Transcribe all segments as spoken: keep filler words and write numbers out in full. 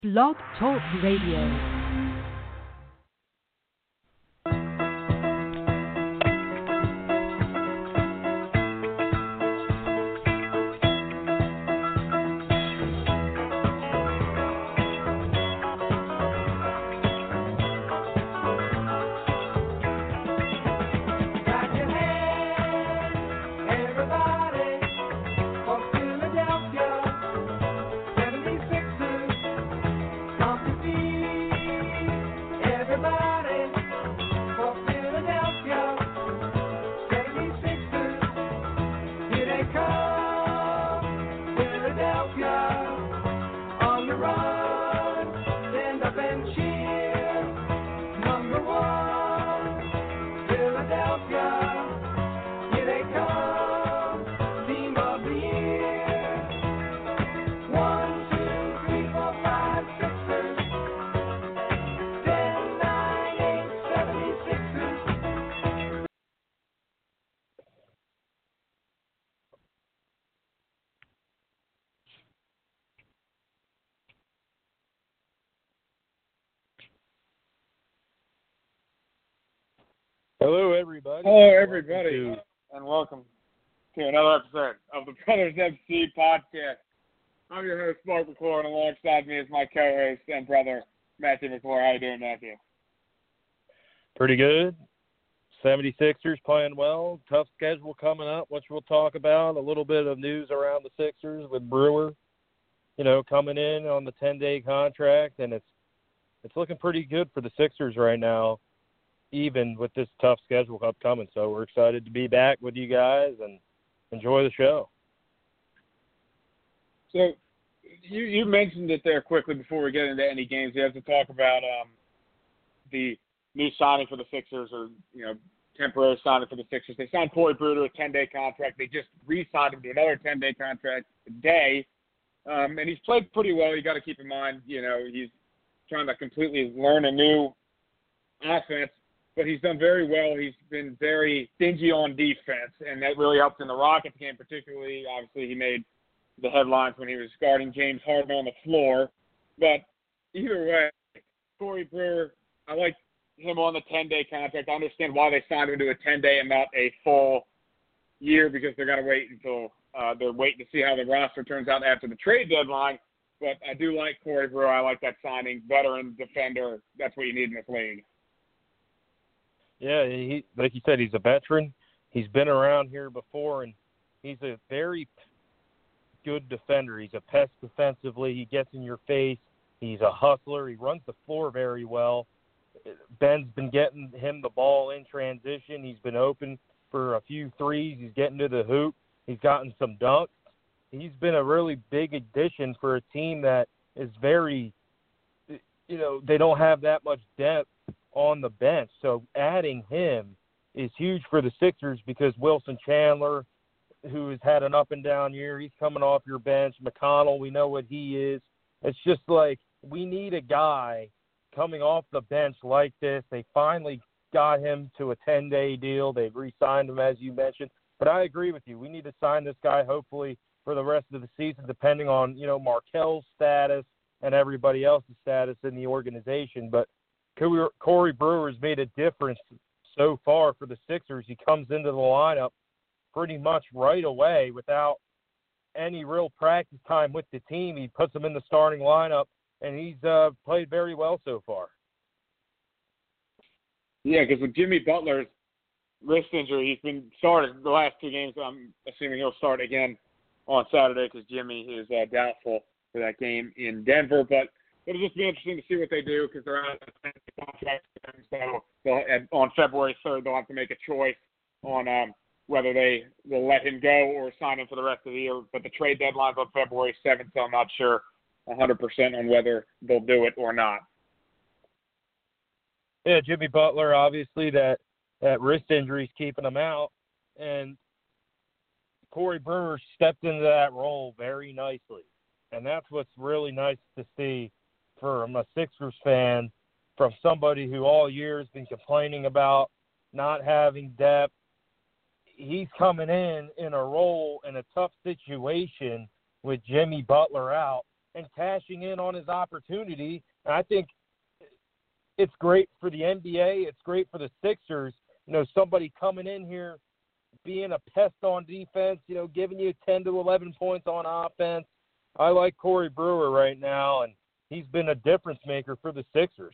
Blog Talk Radio. Hello, everybody. Hello, everybody, to... and welcome to another episode of the Brothers M C podcast. I'm your host, Mark McClure, and alongside me is my co-host and brother, Matthew McClure. How you doing, Matthew? Pretty good. seventy-sixers playing well. Tough schedule coming up, which we'll talk about. A little bit of news around the Sixers with Brewer, you know, coming in on the ten-day contract, and it's it's looking pretty good for the Sixers right now, even with this tough schedule upcoming. So we're excited to be back with you guys and enjoy the show. So you you mentioned it there quickly before we get into any games. We have to talk about um, the new signing for the Sixers, or, you know, temporary signing for the Sixers. They signed Corey Brewer to a ten-day contract. They just re-signed him to another ten-day contract today. Um, and he's played pretty well. You got to keep in mind, you know, he's trying to completely learn a new offense. But he's done very well. He's been very stingy on defense, and that really helped in the Rockets game particularly. Obviously, he made the headlines when he was guarding James Harden on the floor. But either way, Corey Brewer, I like him on the ten-day contract. I understand why they signed him to a ten-day and not a full year, because they're going to wait until uh, they're waiting to see how the roster turns out after the trade deadline. But I do like Corey Brewer. I like that signing. Veteran defender. That's what you need in this league. Yeah, he, like you said, he's a veteran. He's been around here before, and he's a very good defender. He's a pest defensively. He gets in your face. He's a hustler. He runs the floor very well. Ben's been getting him the ball in transition. He's been open for a few threes. He's getting to the hoop. He's gotten some dunks. He's been a really big addition for a team that is very, you know, they don't have that much depth on the bench. So adding him is huge for the Sixers, because Wilson Chandler, who has had an up and down year, he's coming off your bench. McConnell, we know what he is. It's just like, we need a guy coming off the bench like this. They finally got him to a ten-day deal. They've re-signed him, as you mentioned. But I agree with you. We need to sign this guy, hopefully, for the rest of the season, depending on, you know, Markel's status and everybody else's status in the organization. But Corey Brewer has made a difference so far for the Sixers. He comes into the lineup pretty much right away without any real practice time with the team. He puts them in the starting lineup, and he's uh, played very well so far. Yeah, because with Jimmy Butler's wrist injury, he's been started the last two games. I'm assuming he'll start again on Saturday, because Jimmy is uh, doubtful for that game in Denver. But it'll just be interesting to see what they do, because they're out of the contract. So they'll, on February third, they'll have to make a choice on um, whether they will let him go or sign him for the rest of the year. But the trade deadline's on February seventh, so I'm not sure one hundred percent on whether they'll do it or not. Yeah, Jimmy Butler, obviously, that, that wrist injury is keeping him out. And Corey Brewer stepped into that role very nicely. And that's what's really nice to see from a Sixers fan, from somebody who all year has been complaining about not having depth. He's coming in in a role in a tough situation with Jimmy Butler out, and cashing in on his opportunity. And I think it's great for the N B A. It's great for the Sixers. You know, somebody coming in here, being a pest on defense, you know, giving you ten to eleven points on offense. I like Corey Brewer right now, and he's been a difference maker for the Sixers.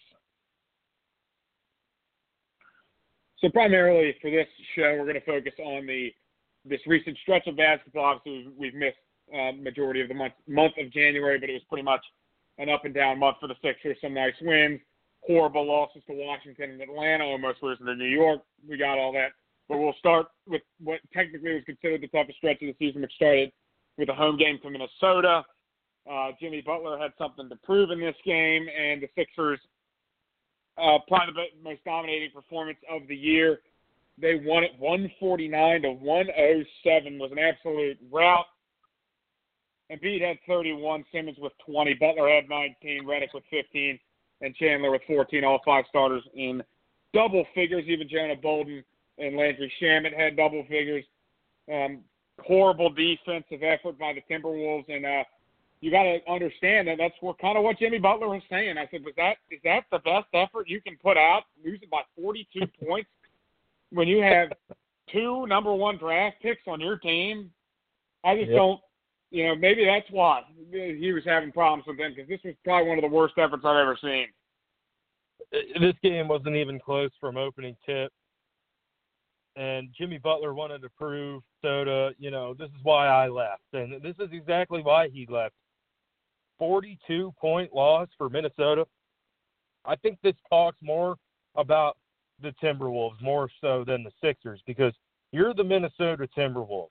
So primarily for this show, we're going to focus on the this recent stretch of basketball. Obviously, we've missed uh, majority of the month month of January, but it was pretty much an up and down month for the Sixers. Some nice wins, horrible losses to Washington and Atlanta, almost losing to New York. We got all that. But we'll start with what technically was considered the toughest stretch of the season, which started with a home game to Minnesota. Uh, Jimmy Butler had something to prove in this game, and the Sixers, uh, probably the most dominating performance of the year. They won it one forty-nine to one oh seven. Was an absolute rout. Embiid had thirty-one, Simmons with twenty, Butler had nineteen, Redick with fifteen, and Chandler with fourteen. All five starters in double figures. Even Jonah Bolden and Landry Shamet had double figures. Um, horrible defensive effort by the Timberwolves, and uh, you got to understand that that's what, kind of what Jimmy Butler was saying. I said, was that is that the best effort you can put out, losing by forty-two points when you have two number one draft picks on your team? I just yep. don't, you know, maybe that's why he was having problems with them, because this was probably one of the worst efforts I've ever seen. This game wasn't even close from opening tip. And Jimmy Butler wanted to prove Soda, you know, this is why I left. And this is exactly why he left. forty-two point loss for Minnesota. I think this talks more about the Timberwolves more so than the Sixers, because you're the Minnesota Timberwolves.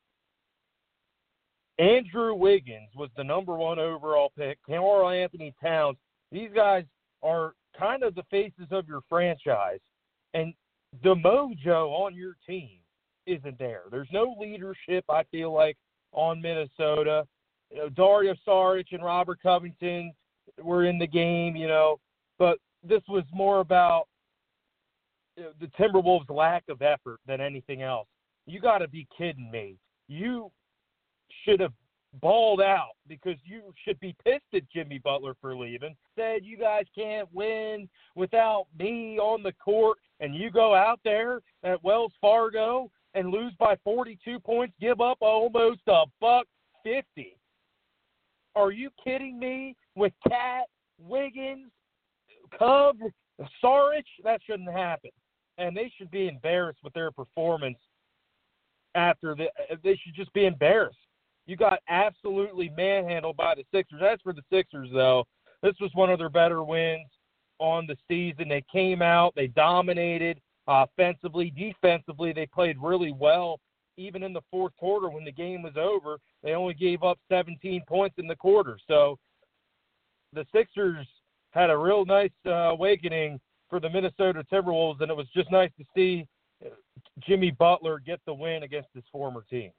Andrew Wiggins was the number one overall pick. Karl Anthony Towns. These guys are kind of the faces of your franchise. And the mojo on your team isn't there. There's no leadership, I feel like, on Minnesota. You know, Dario Saric and Robert Covington were in the game, you know, but this was more about, you know, the Timberwolves' lack of effort than anything else. You got to be kidding me. You should have balled out, because you should be pissed at Jimmy Butler for leaving. Said, you guys can't win without me on the court, and you go out there at Wells Fargo and lose by forty-two points, give up almost a buck fifty. Are you kidding me? With Cat, Wiggins, Cub, Saric, that shouldn't happen. And they should be embarrassed with their performance after the – they should just be embarrassed. You got absolutely manhandled by the Sixers. As for the Sixers, though, this was one of their better wins on the season. They came out, they dominated offensively, defensively. They played really well. Even in the fourth quarter, when the game was over, they only gave up seventeen points in the quarter. So the Sixers had a real nice uh, awakening for the Minnesota Timberwolves, and it was just nice to see Jimmy Butler get the win against his former team.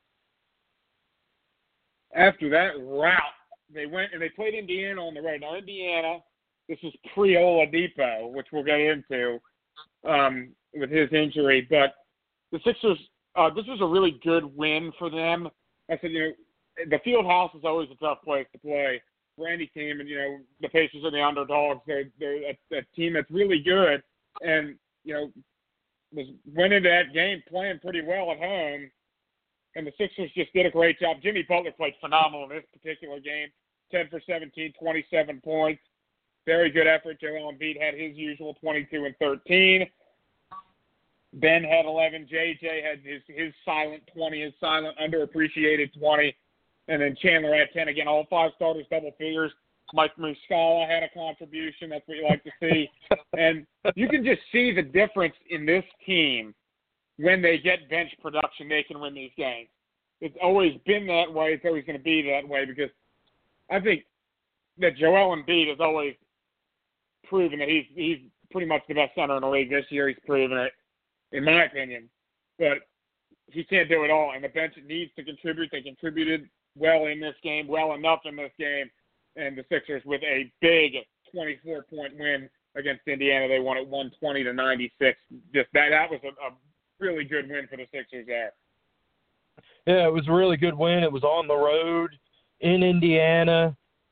After that rout, they went and they played Indiana on the road. Now, Indiana, this is pre-Oladipo, which we'll get into um, with his injury. But the Sixers, uh, this was a really good win for them. I said, you know, the field house is always a tough place to play for any team. And, you know, the Pacers are the underdogs. They're, they're a, a team that's really good. And, you know, was went into that game playing pretty well at home. And the Sixers just did a great job. Jimmy Butler played phenomenal in this particular game. ten for seventeen, twenty-seven points. Very good effort. Joel Embiid had his usual twenty-two and thirteen. Ben had eleven. J J had his, his silent twenty, his silent underappreciated twenty. And then Chandler had ten. Again, all five starters, double figures. Mike Muscala had a contribution. That's what you like to see. And you can just see the difference in this team. When they get bench production, they can win these games. It's always been that way. It's always going to be that way, because I think that Joel Embiid has always proven that he's he's pretty much the best center in the league. This year he's proven it, in my opinion. But he can't do it all, and the bench needs to contribute. They contributed well in this game, well enough in this game, and the Sixers with a big twenty-four point win against Indiana. They won it one twenty to ninety-six. Just that that was a, a really good win for the Sixers there. Yeah, it was a really good win. It was on the road in Indiana.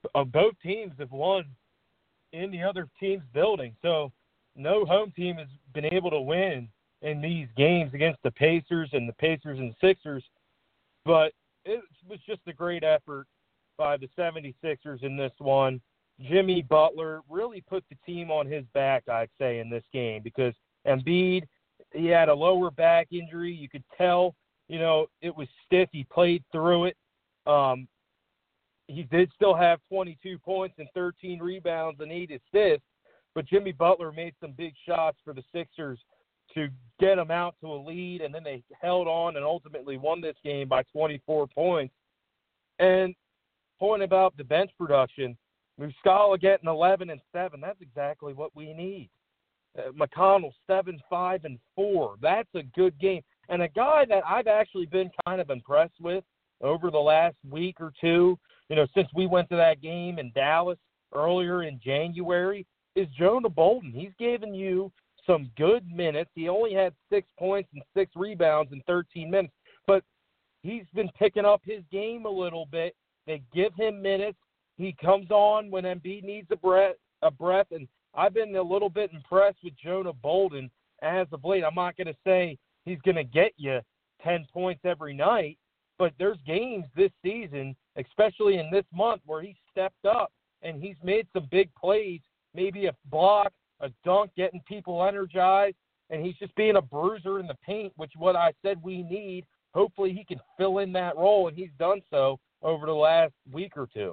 uh, both teams have won in the other team's building. So no home team has been able to win in these games against the Pacers and the Pacers and Sixers. But it was just a great effort by the seventy-sixers in this one. Jimmy Butler really put the team on his back, I'd say, in this game because Embiid, he had a lower back injury. You could tell, you know, it was stiff. He played through it. Um, he did still have twenty-two points and thirteen rebounds and eight assists, but Jimmy Butler made some big shots for the Sixers to get them out to a lead, and then they held on and ultimately won this game by twenty-four points. And point about the bench production, Muscala getting eleven and seven, that's exactly what we need. Uh, McConnell seven, five, and four. That's a good game. And a guy that I've actually been kind of impressed with over the last week or two, you know, since we went to that game in Dallas earlier in January, is Jonah Bolden. He's given you some good minutes. He only had six points and six rebounds in thirteen minutes, but he's been picking up his game a little bit. They give him minutes. He comes on when Embiid needs a breath, a breath, and I've been a little bit impressed with Jonah Bolden as of late. I'm not going to say he's going to get you ten points every night, but there's games this season, especially in this month, where he stepped up and he's made some big plays, maybe a block, a dunk, getting people energized, and he's just being a bruiser in the paint, which is what I said we need. Hopefully he can fill in that role, and he's done so over the last week or two.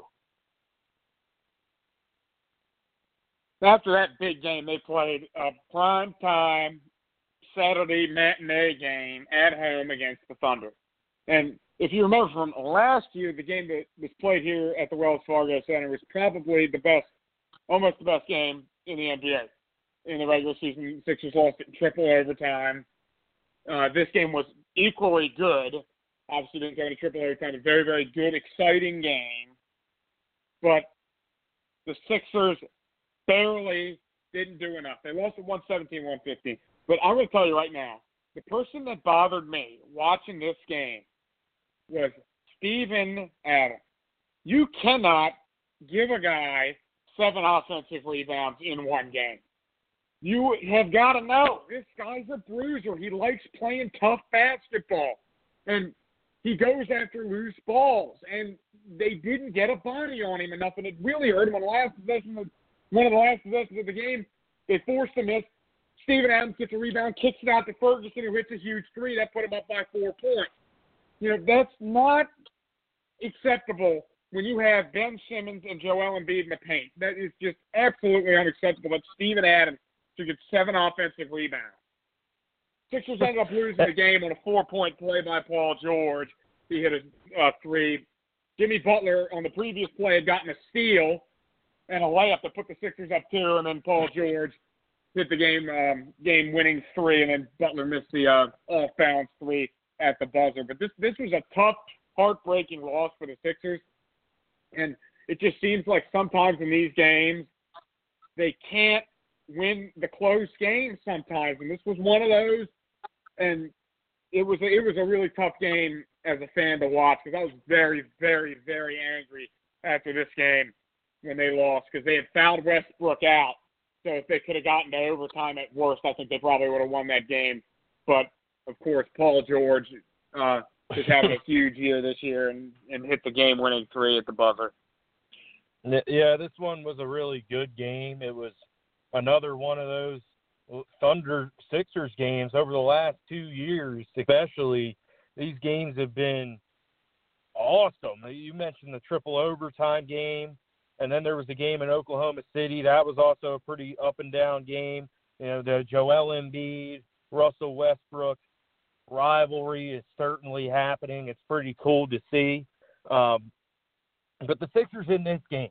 After that big game, they played a prime time Saturday matinee game at home against the Thunder. And if you remember from last year, the game that was played here at the Wells Fargo Center was probably the best, almost the best game in the N B A. In the regular season, Sixers lost in triple overtime. Uh, this game was equally good. Obviously didn't go into triple overtime. A very, very good, exciting game. But the Sixers barely didn't do enough. They lost at one seventeen, one fifteen. But I'm going to tell you right now, the person that bothered me watching this game was Steven Adams. You cannot give a guy seven offensive rebounds in one game. You have got to know, this guy's a bruiser. He likes playing tough basketball. And he goes after loose balls. And they didn't get a body on him enough, and it really hurt him on the last possession of one of the last possessions of the game. They forced him miss. Steven Adams gets a rebound, kicks it out to Ferguson, who hits a huge three. That put him up by four points. You know, that's not acceptable when you have Ben Simmons and Joel Embiid in the paint. That is just absolutely unacceptable that Steven Adams should get seven offensive rebounds. Sixers ended up losing the game on a four-point play by Paul George. He hit a uh, three. Jimmy Butler on the previous play had gotten a steal and a layup to put the Sixers up two, and then Paul George hit the game um, game-winning three, and then Butler missed the uh, off-balance three at the buzzer. But this this was a tough, heartbreaking loss for the Sixers, and it just seems like sometimes in these games they can't win the close games sometimes, and this was one of those. And it was a, it was a really tough game as a fan to watch because I was very, very, very angry after this game when they lost because they had fouled Westbrook out. So if they could have gotten to overtime at worst, I think they probably would have won that game. But, of course, Paul George uh, is having a huge year this year and, and hit the game-winning three at the buzzer. Yeah, this one was a really good game. It was another one of those Thunder Sixers games over the last two years, especially. These games have been awesome. You mentioned the triple overtime game, and then there was a game in Oklahoma City. That was also a pretty up and down game. You know, the Joel Embiid, Russell Westbrook rivalry is certainly happening. It's pretty cool to see. Um, but the Sixers in this game,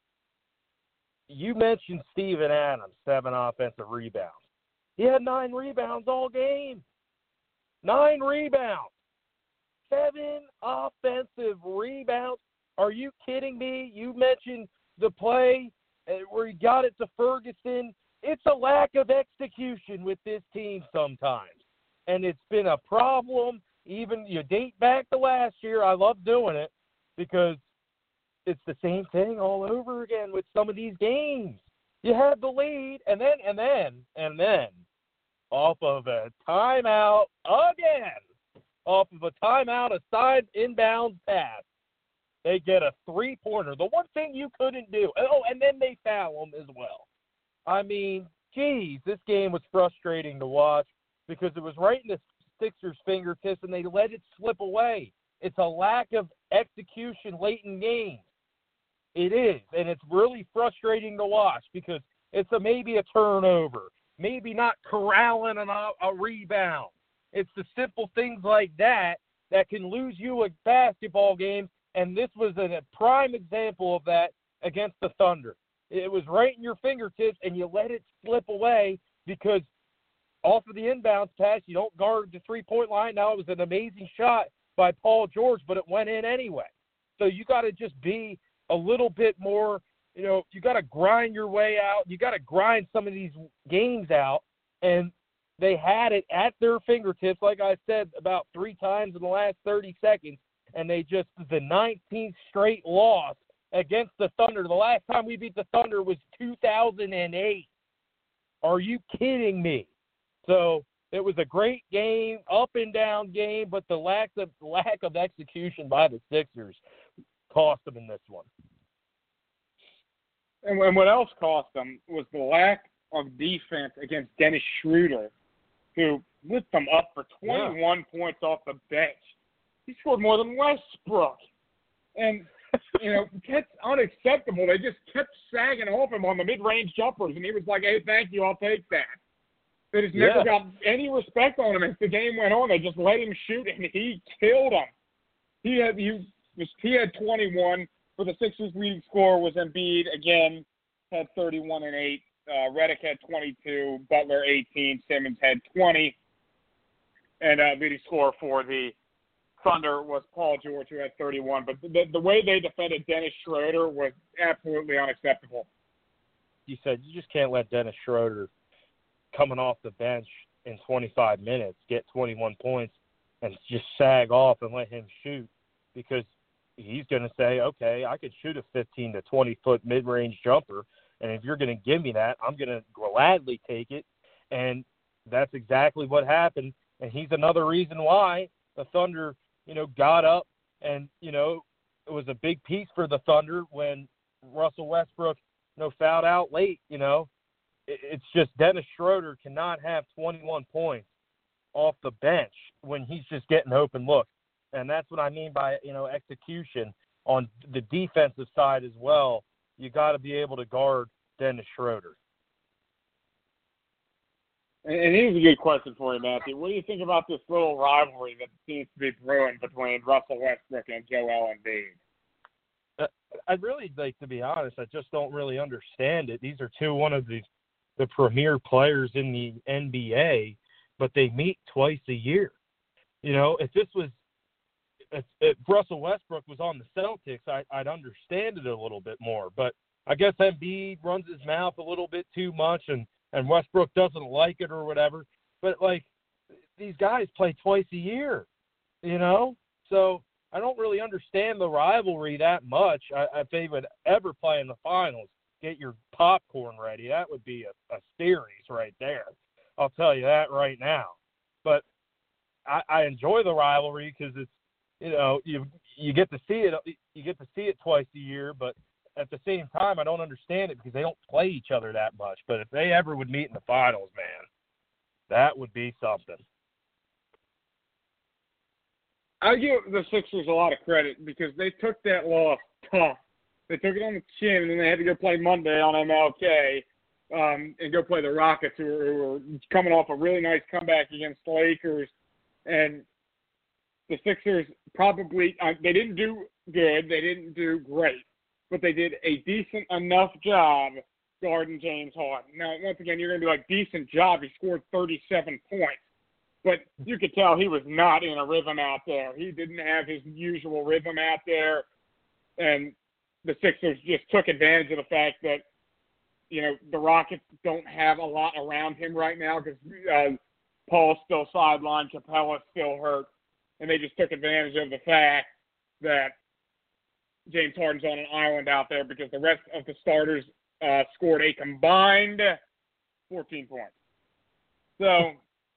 you mentioned Steven Adams, seven offensive rebounds. He had nine rebounds all game. Nine rebounds. Seven offensive rebounds. Are you kidding me? You mentioned the play where he got it to Ferguson. It's a lack of execution with this team sometimes. And it's been a problem. Even you date back to last year. I love doing it because it's the same thing all over again with some of these games. You had the lead, and then, and then, and then, off of a timeout again, off of a timeout, a side inbound pass, they get a three-pointer. The one thing you couldn't do. Oh, and then they foul them as well. I mean, geez, this game was frustrating to watch because it was right in the Sixers' fingertips, and they let it slip away. It's a lack of execution late in games. It is, and it's really frustrating to watch because it's a, maybe a turnover, maybe not corralling an, a rebound. It's the simple things like that that can lose you a basketball game, and this was a, a prime example of that against the Thunder. It was right in your fingertips, and you let it slip away because off of the inbounds pass, you don't guard the three-point line. Now, it was an amazing shot by Paul George, but it went in anyway. So you got to just be a little bit more, you know, you got to grind your way out. You got to grind some of these games out, and they had it at their fingertips, like I said, about three times in the last thirty seconds, and they just, the nineteenth straight loss against the Thunder. The last time we beat the Thunder was two thousand eight. Are you kidding me? So it was a great game, up and down game, but the lack of lack of execution by the Sixers cost them in this one. And, and what else cost them was the lack of defense against Dennis Schroeder, who lit them up for twenty-one yeah. points off the bench. He scored more than Westbrook. And, you know, that's unacceptable. They just kept sagging off him on the mid-range jumpers, and he was like, hey, thank you, I'll take that. They just never yeah. got any respect on him as the game went on. They just let him shoot, and he killed them. He had he was he had twenty-one. For the Sixers, leading scorer was Embiid. Again, had thirty-one and eight. Uh, Redick had twenty-two. Butler eighteen. Simmons had twenty. And uh, leading scorer for the Thunder was Paul George, who had thirty-one. But the, the way they defended Dennis Schroeder was absolutely unacceptable. You said you just can't let Dennis Schroeder, coming off the bench in twenty-five minutes, get twenty-one points and just sag off and let him shoot, because he's going to say, okay, I could shoot a fifteen to twenty foot mid-range jumper, and if you're going to give me that, I'm going to gladly take it. And that's exactly what happened. And he's another reason why the Thunder, you know, got up, and, you know, it was a big piece for the Thunder when Russell Westbrook, you know, fouled out late. You know, it's just Dennis Schroeder cannot have twenty-one points off the bench when he's just getting open looks. And that's what I mean by, you know, execution on the defensive side as well. You got to be able to guard Dennis Schroeder. And here's a good question for you, Matthew. What do you think about this little rivalry that seems to be brewing between Russell Westbrook and Joel Embiid? I'd really like to be honest. I just don't really understand it. These are two one of the the premier players in the N B A, but they meet twice a year. You know, if this was if, if Russell Westbrook was on the Celtics, I, I'd understand it a little bit more. But I guess Embiid runs his mouth a little bit too much, and, and Westbrook doesn't like it or whatever. But, like, these guys play twice a year, you know? So I don't really understand the rivalry that much. I, if they would ever play in the finals, get your popcorn ready. That would be a, a series right there. I'll tell you that right now. But I, I enjoy the rivalry because it's, you know, you you get to see it. You get to see it twice a year, but at the same time, I don't understand it because they don't play each other that much. But if they ever would meet in the finals, man, that would be something. I give the Sixers a lot of credit because they took that loss tough. They took it on the chin, and then they had to go play Monday on M L K um, and go play the Rockets, who were, who were coming off a really nice comeback against the Lakers. And the Sixers probably uh, – they didn't do good. They didn't do great. But they did a decent enough job guarding James Harden. Now, once again, you're going to be like, decent job. He scored thirty-seven points. But you could tell he was not in a rhythm out there. He didn't have his usual rhythm out there. And the Sixers just took advantage of the fact that, you know, the Rockets don't have a lot around him right now because uh, Paul's still sidelined, Capella's still hurt. And they just took advantage of the fact that James Harden's on an island out there because the rest of the starters uh, scored a combined fourteen points. So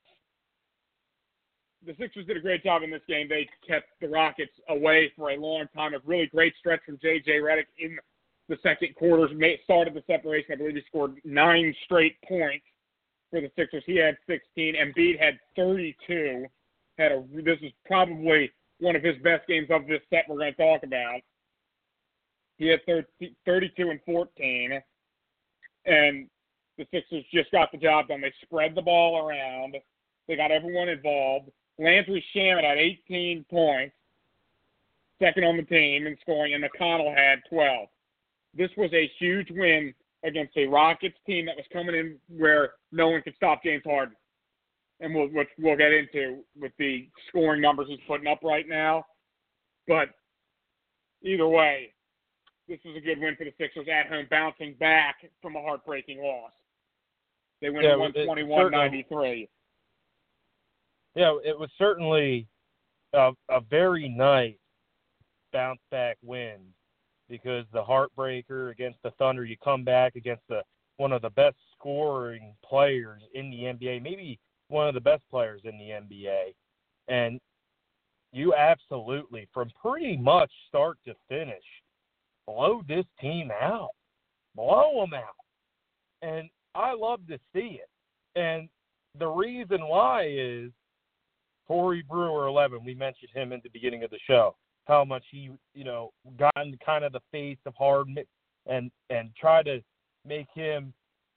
the Sixers did a great job in this game. They kept the Rockets away for a long time. A really great stretch from J J Redick in the second quarter. Started the separation. I believe he scored nine straight points for the Sixers. He had sixteen. Embiid had thirty-two. Had a, this is probably one of his best games of this set we're going to talk about. He had thirty, thirty-two and fourteen. And the Sixers just got the job done. They spread the ball around. They got everyone involved. Landry Shamet had eighteen points, second on the team in scoring, and McConnell had twelve. This was a huge win against a Rockets team that was coming in where no one could stop James Harden. And we'll, which we'll get into with the scoring numbers he's putting up right now. But either way, this was a good win for the Sixers at home, bouncing back from a heartbreaking loss. They win yeah, one twenty-one ninety-three. Yeah, it was certainly a, a very nice bounce-back win because the heartbreaker against the Thunder, you come back against the one of the best scoring players in the N B A, maybe one of the best players in the N B A, and you absolutely, from pretty much start to finish, blow this team out. Blow them out. And I love to see it. And the reason why is Corey Brewer, eleven, we mentioned him in the beginning of the show, how much he, you know, got in kind of the face of Harden and, and try to make him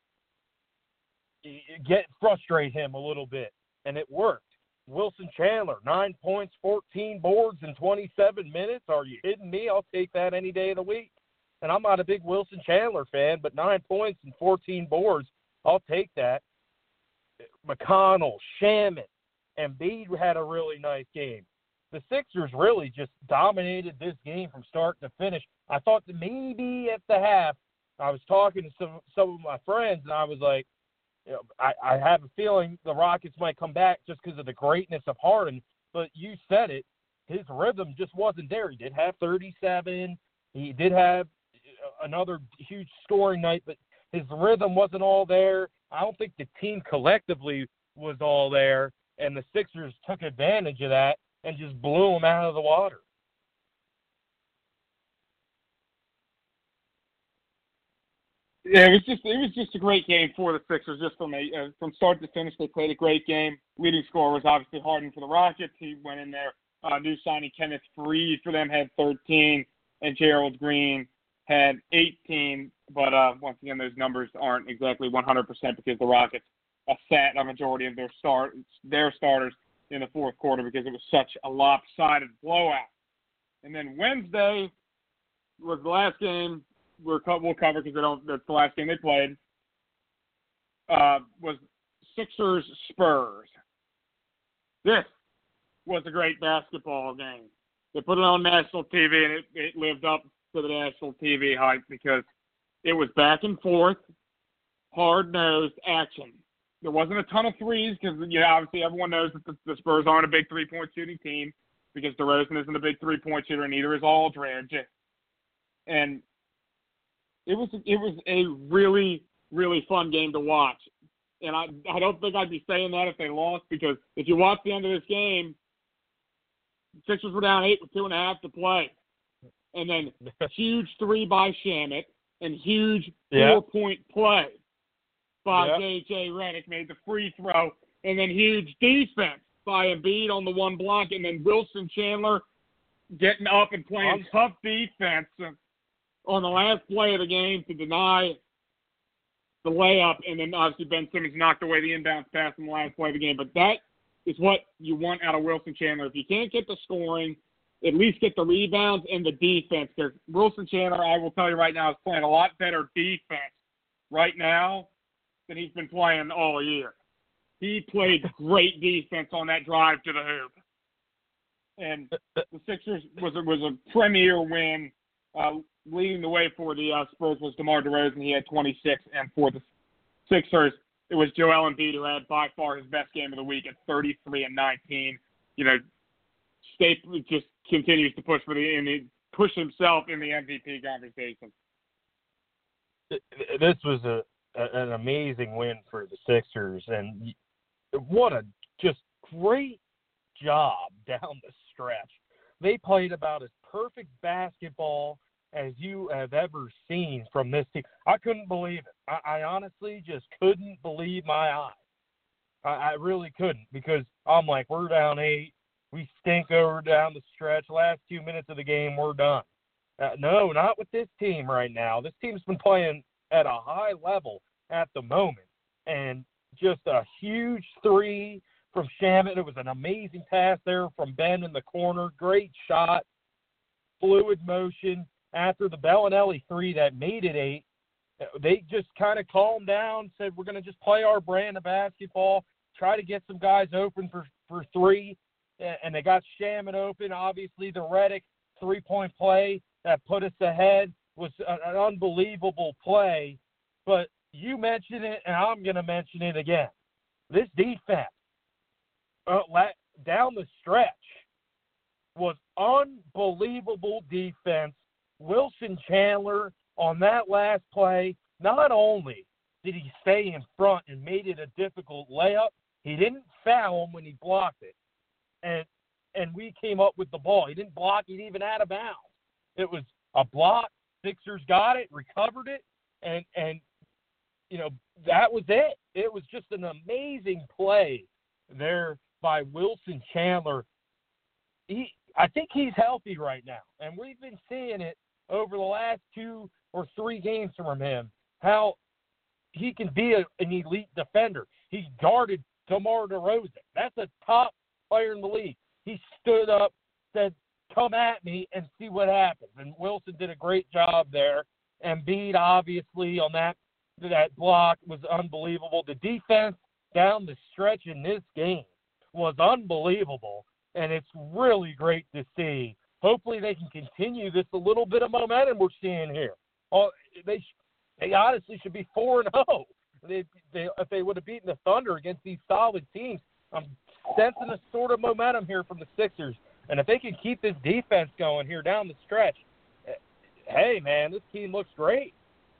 get frustrate him a little bit. And it worked. Wilson Chandler, nine points, fourteen boards in twenty-seven minutes. Are you kidding me? I'll take that any day of the week. And I'm not a big Wilson Chandler fan, but nine points and fourteen boards, I'll take that. McConnell, Shamet, Embiid had a really nice game. The Sixers really just dominated this game from start to finish. I thought that maybe at the half, I was talking to some some of my friends, and I was like, you know, I, I have a feeling the Rockets might come back just because of the greatness of Harden. But you said it, his rhythm just wasn't there. He did have thirty-seven. He did have another huge scoring night, but his rhythm wasn't all there. I don't think the team collectively was all there, and the Sixers took advantage of that and just blew him out of the water. Yeah, it was just it was just a great game for the Sixers. Just from a uh, from start to finish, they played a great game. Leading scorer was obviously Harden for the Rockets. He went in there. Uh, new signing Kenneth Faried for them had thirteen, and Gerald Green had eighteen. But uh, once again, those numbers aren't exactly one hundred percent because the Rockets uh, sat a majority of their start their starters in the fourth quarter because it was such a lopsided blowout. And then Wednesday was the last game we're, we'll cover because they don't. That's the last game they played. Uh, was Sixers Spurs. This was a great basketball game. They put it on national T V, and it, it lived up to the national T V hype because it was back and forth, hard-nosed action. There wasn't a ton of threes because, you know, obviously everyone knows that the, the Spurs aren't a big three-point shooting team because DeRozan isn't a big three-point shooter, and neither is Aldridge. And it was it was a really, really fun game to watch. And I I don't think I'd be saying that if they lost because if you watch the end of this game, Sixers were down eight with two and a half to play. And then huge three by Shamet and huge yeah. four-point play by yeah. J J Redick made the free throw. And then huge defense by Embiid on the one block. And then Wilson Chandler getting up and playing tough defense on the last play of the game to deny the layup. And then obviously Ben Simmons knocked away the inbound pass in the last play of the game. But that is what you want out of Wilson Chandler. If you can't get the scoring, at least get the rebounds and the defense. Because Wilson Chandler, I will tell you right now, is playing a lot better defense right now than he's been playing all year. He played great defense on that drive to the hoop. And the Sixers was a, was a premier win. Uh, leading the way for the uh, Spurs was DeMar DeRozan. He had twenty-six. And for the Sixers, it was Joel Embiid who had by far his best game of the week at thirty-three and nineteen. You know, State just continues to push for the, in the push himself in the M V P conversation. This was a, a an amazing win for the Sixers, and what a just great job down the stretch. They played about as perfect basketball as you have ever seen from this team. I couldn't believe it. I, I honestly just couldn't believe my eyes. I, I really couldn't, because I'm like, we're down eight. We stink over down the stretch. Last two minutes of the game, we're done. Uh, no, not with this team right now. This team's been playing at a high level at the moment. And just a huge three from Shamet. It was an amazing pass there from Ben in the corner. Great shot. Fluid motion. After the Bellinelli three that made it eight, they just kind of calmed down, said we're going to just play our brand of basketball, try to get some guys open for, for three, and they got Shamet open. Obviously, the Reddick three-point play that put us ahead was an unbelievable play. But you mentioned it, and I'm going to mention it again. This defense uh, down the stretch was unbelievable defense. Wilson Chandler on that last play, not only did he stay in front and made it a difficult layup, he didn't foul him when he blocked it. And and we came up with the ball. He didn't block it even out of bounds. It was a block. Sixers got it, recovered it, and, and you know, that was it. It was just an amazing play there by Wilson Chandler. He, I think he's healthy right now, and we've been seeing it over the last two or three games from him, how he can be a, an elite defender. He guarded DeMar DeRozan. That's a top player in the league. He stood up, said, come at me and see what happens. And Wilson did a great job there. Embiid, obviously, on that, that block was unbelievable. The defense down the stretch in this game was unbelievable, and it's really great to see. Hopefully they can continue this a little bit of momentum we're seeing here. Oh, they they honestly should be four and oh. They, they, if they would have beaten the Thunder against these solid teams, I'm sensing a sort of momentum here from the Sixers. And if they can keep this defense going here down the stretch, hey, man, this team looks great.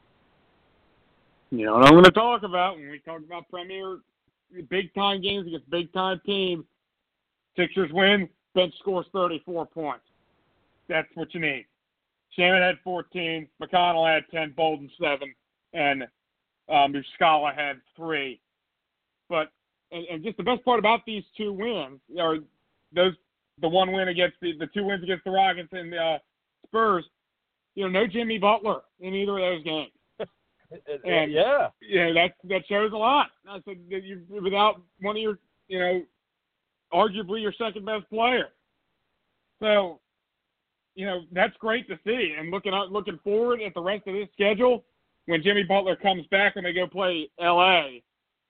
You know what I'm going to talk about when we talk about premier big-time games against big-time teams. Sixers win, bench scores thirty-four points. That's what you need. Shamet had fourteen, McConnell had ten, Bolden seven, and um, Muscala had three. But and, and just the best part about these two wins are those the one win against the the two wins against the Rockets and the uh, Spurs. You know, no Jimmy Butler in either of those games. And yeah, yeah, that that shows a lot. I said that you without one of your, you know, arguably your second best player. So, you know, that's great to see. And looking out, looking forward at the rest of this schedule, when Jimmy Butler comes back and they go play L A,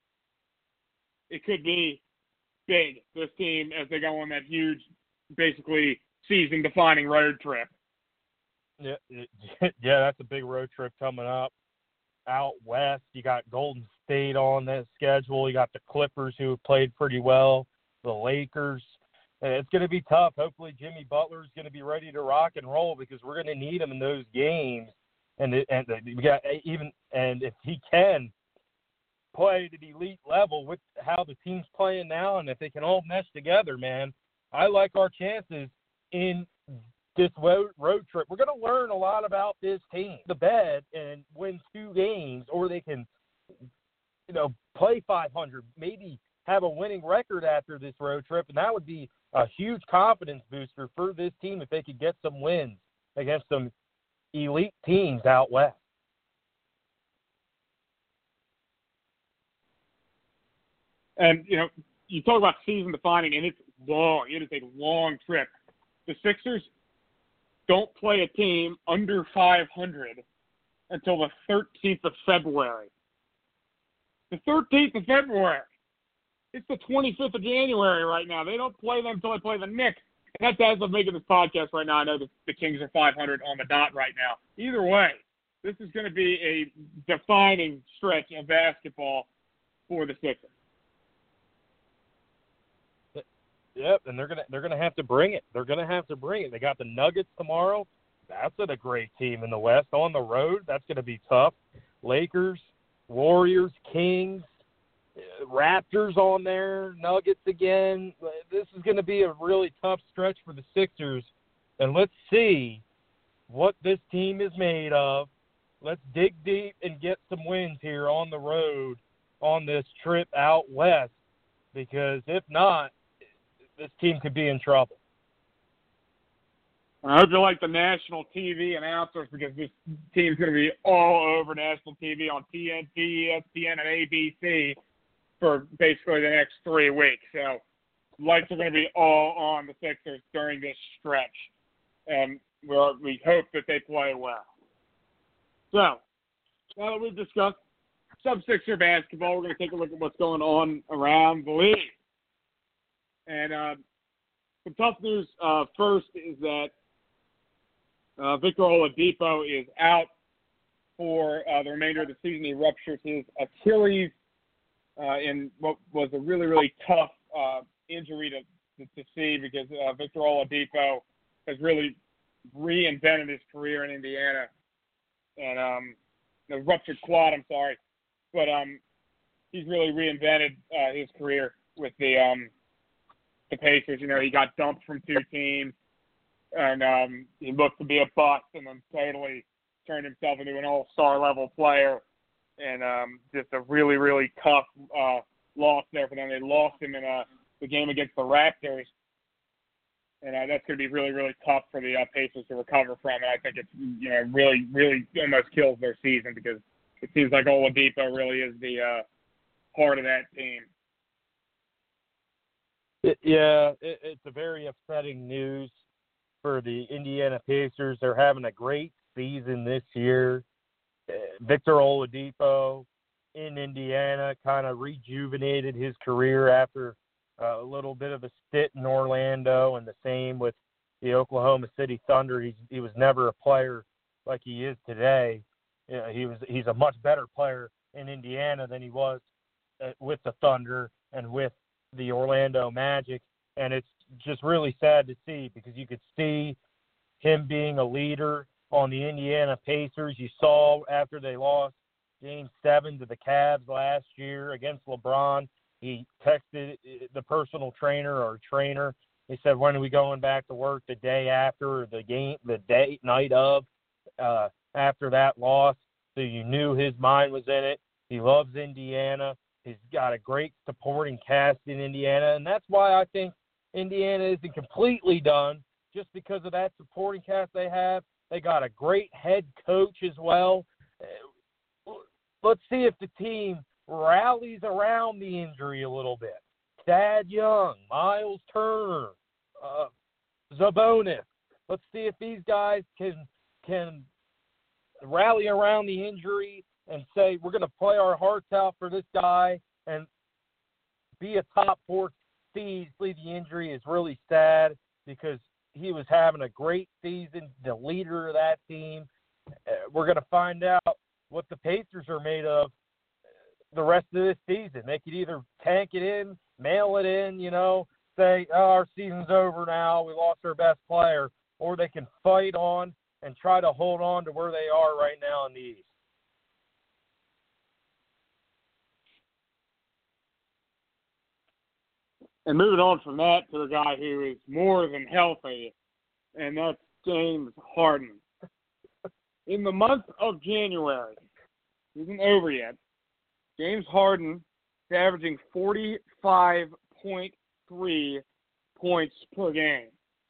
it could be big, this team, as they go on that huge, basically season-defining road trip. Yeah, yeah, that's a big road trip coming up. Out west, you got Golden State on that schedule. You got the Clippers, who have played pretty well, the Lakers. It's going to be tough. Hopefully Jimmy Butler is going to be ready to rock and roll, because we're going to need him in those games. And it, and we got even and if he can play at the elite level with how the team's playing now, and if they can all mesh together, man, I like our chances in this road, road trip. We're going to learn a lot about this team. The bed and win two games, or they can, you know, play five hundred, maybe have a winning record after this road trip, and that would be a huge confidence booster for this team if they could get some wins against some elite teams out west. And, you know, you talk about season defining, and it's long. It is a long trip. The Sixers don't play a team under five hundred until the thirteenth of February. The thirteenth of February. It's the twenty-fifth of January right now. They don't play them until they play the Knicks. And that's as of making this podcast right now. I know that the Kings are five hundred on the dot right now. Either way, this is going to be a defining stretch of basketball for the Sixers. Yep, and they're gonna they're gonna have to bring it. They're gonna have to bring it. They got the Nuggets tomorrow. that's a great team in the West. On the road, that's going to be tough. Lakers, Warriors, Kings, Raptors on there, Nuggets again. This is going to be a really tough stretch for the Sixers. And let's see what this team is made of. Let's dig deep and get some wins here on the road on this trip out west, because if not, this team could be in trouble. I hope you like the national T V announcers, because this team's going to be all over national T V on T N T, E S P N, and A B C for basically the next three weeks. So lights are going to be all on the Sixers during this stretch, and we're, we hope that they play well. So now that we've discussed sub-Sixer basketball, we're going to take a look at what's going on around the league. And uh, some tough news uh, first is that uh, Victor Oladipo is out for uh, the remainder of the season. He ruptured his Achilles uh, in what was a really, really tough uh, injury to, to, to see, because uh, Victor Oladipo has really reinvented his career in Indiana. And um, the ruptured quad, I'm sorry. But um, he's really reinvented uh, his career with the um, the Pacers. You know, he got dumped from two teams, and um, he looked to be a bust, and then totally turned himself into an all-star level player. And um, just a really, really tough uh, loss there for them. They lost him in uh, the game against the Raptors, and uh, that's going to be really, really tough for the uh, Pacers to recover from. And I think it's, you know, really, really almost kills their season, because it seems like Oladipo really is the uh, heart of that team. It, yeah, it, it's a very upsetting news for the Indiana Pacers. They're having a great season this year. Uh, Victor Oladipo in Indiana kind of rejuvenated his career after uh, a little bit of a stint in Orlando, and the same with the Oklahoma City Thunder. He's, he was never a player like he is today. You know, he was he's a much better player in Indiana than he was uh, with the Thunder and with the Orlando Magic, and it's just really sad to see, because you could see him being a leader on the Indiana Pacers. You saw after they lost Game seven to the Cavs last year against LeBron, he texted the personal trainer or trainer. He said, "When are we going back to work?" The day after, or the game, the day night of, uh, after that loss. So you knew his mind was in it. He loves Indiana. He's got a great supporting cast in Indiana, and that's why I think Indiana isn't completely done, just because of that supporting cast they have. They got a great head coach as well. Let's see if the team rallies around the injury a little bit. Thad Young, Miles Turner, uh, Sabonis. Let's see if these guys can can rally around the injury and say, we're going to play our hearts out for this guy and be a top four seed. The injury is really sad, because he was having a great season, the leader of that team. Uh, we're going to find out what the Pacers are made of the rest of this season. They could either tank it in, mail it in, you know, say, oh, our season's over now, we lost our best player, or they can fight on and try to hold on to where they are right now in the East. And moving on from that to the guy who is more than healthy, and that's James Harden. In the month of January, it isn't over yet, James Harden is averaging forty-five point three points per game.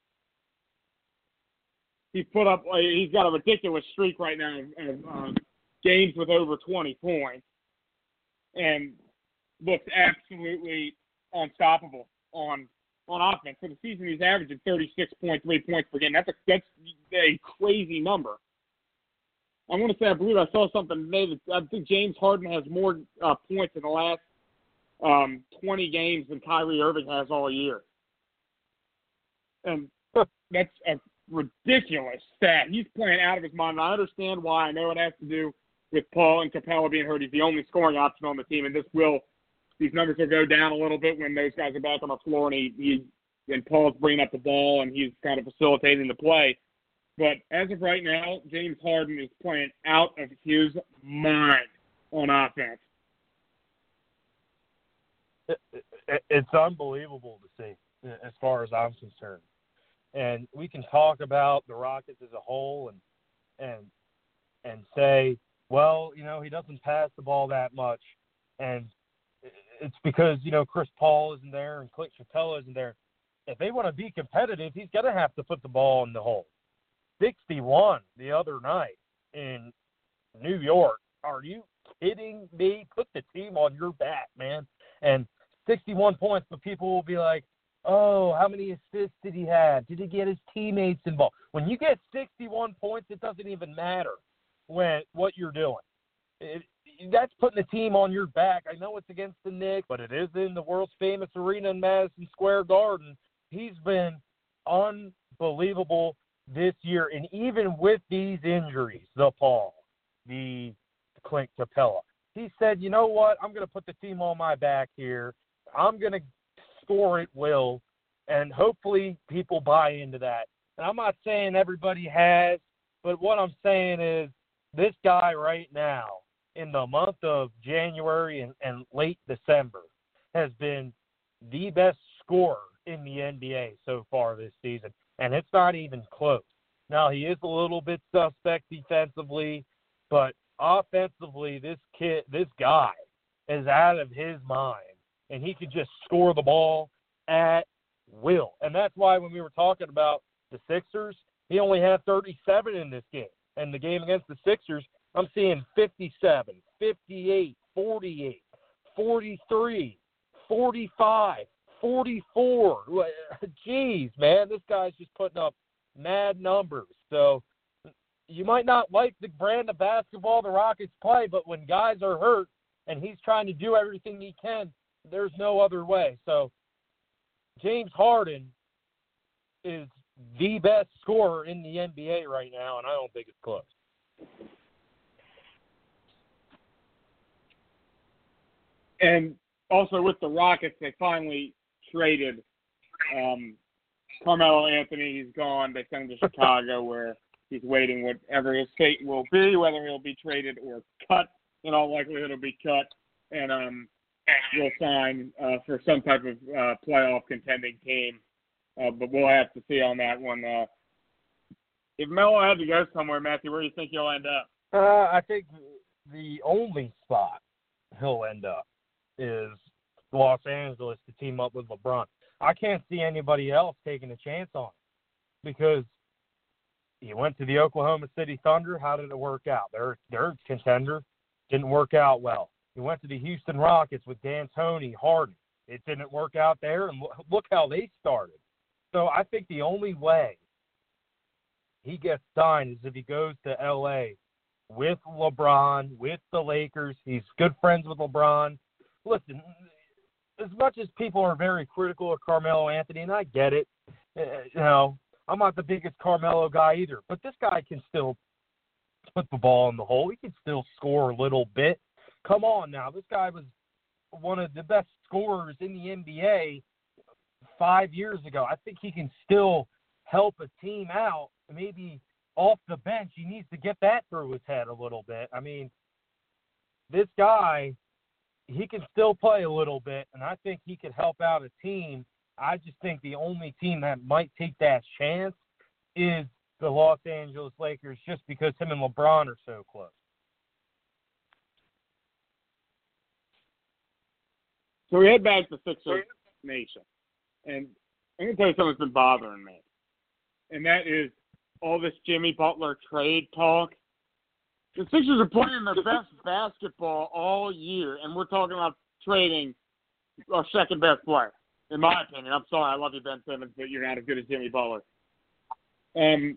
He's put up, he's got a ridiculous streak right now of um, games with over twenty points, and looks absolutely unstoppable on on offense. For the season, he's averaging thirty-six point three points per game. That's a that's a crazy number. I want to say, I believe I saw something today that I think James Harden has more uh, points in the last um, twenty games than Kyrie Irving has all year. And that's a ridiculous stat. He's playing out of his mind. And I understand why. I know it has to do with Paul and Capella being hurt. He's the only scoring option on the team, and this will these numbers will go down a little bit when those guys are back on the floor and he, he and Paul's bringing up the ball and he's kind of facilitating the play. But as of right now, James Harden is playing out of his mind on offense. It, it, it's unbelievable to see, as far as I'm concerned. And we can talk about the Rockets as a whole and and and say, well, you know, he doesn't pass the ball that much, and it's because, you know, Chris Paul isn't there and Clint Capella isn't there. If they want to be competitive, he's going to have to put the ball in the hole. sixty-one the other night in New York. Are you kidding me? Put the team on your back, man. And sixty-one points, but people will be like, oh, how many assists did he have? Did he get his teammates involved? When you get sixty-one points, it doesn't even matter when what you're doing. It, that's putting the team on your back. I know it's against the Knicks, but it is in the world's famous arena in Madison Square Garden. He's been unbelievable this year, and even with these injuries, the Paul, the Clint Capella, he said, you know what, I'm going to put the team on my back here. I'm going to score at will, and hopefully people buy into that. And I'm not saying everybody has, but what I'm saying is this guy right now, in the month of January and, and late December, has been the best scorer in the N B A so far this season, and it's not even close. Now, he is a little bit suspect defensively, but offensively, this kid, this guy is out of his mind, and he can just score the ball at will. And that's why when we were talking about the Sixers, he only had thirty-seven in this game. And the game against the Sixers, I'm seeing fifty-seven, fifty-eight, forty-eight, forty-three, forty-five, forty-four. Jeez, man, this guy's just putting up mad numbers. So you might not like the brand of basketball the Rockets play, but when guys are hurt and he's trying to do everything he can, there's no other way. So James Harden is the best scorer in the N B A right now, and I don't think it's close. And also with the Rockets, they finally traded um, Carmelo Anthony. He's gone. They sent him to Chicago where he's waiting whatever his fate will be, whether he'll be traded or cut. In all likelihood, he'll be cut. And um, will sign uh, for some type of uh, playoff contending team. Uh, but we'll have to see on that one. Uh, if Melo had to go somewhere, Matthew, where do you think he'll end up? Uh, I think the only spot he'll end up is Los Angeles to team up with LeBron. I can't see anybody else taking a chance on it because he went to the Oklahoma City Thunder. How did it work out? They're, they're a contender. Didn't work out well. He went to the Houston Rockets with D'Antoni, Harden. It didn't work out there, and look how they started. So I think the only way he gets signed is if he goes to L A with LeBron, with the Lakers. He's good friends with LeBron. Listen, as much as people are very critical of Carmelo Anthony, and I get it, you know, I'm not the biggest Carmelo guy either, but this guy can still put the ball in the hole. He can still score a little bit. Come on now. This guy was one of the best scorers in the N B A five years ago. I think he can still help a team out, maybe off the bench. He needs to get that through his head a little bit. I mean, this guy, he can still play a little bit, and I think he could help out a team. I just think the only team that might take that chance is the Los Angeles Lakers, just because him and LeBron are so close. So we head back to Sixers Nation. And I'm going to tell you something that's been bothering me. And that is all this Jimmy Butler trade talk. The Sixers are playing their best basketball all year, and we're talking about trading our second best player, in my opinion. I'm sorry, I love you, Ben Simmons, but you're not as good as Jimmy Butler. Um,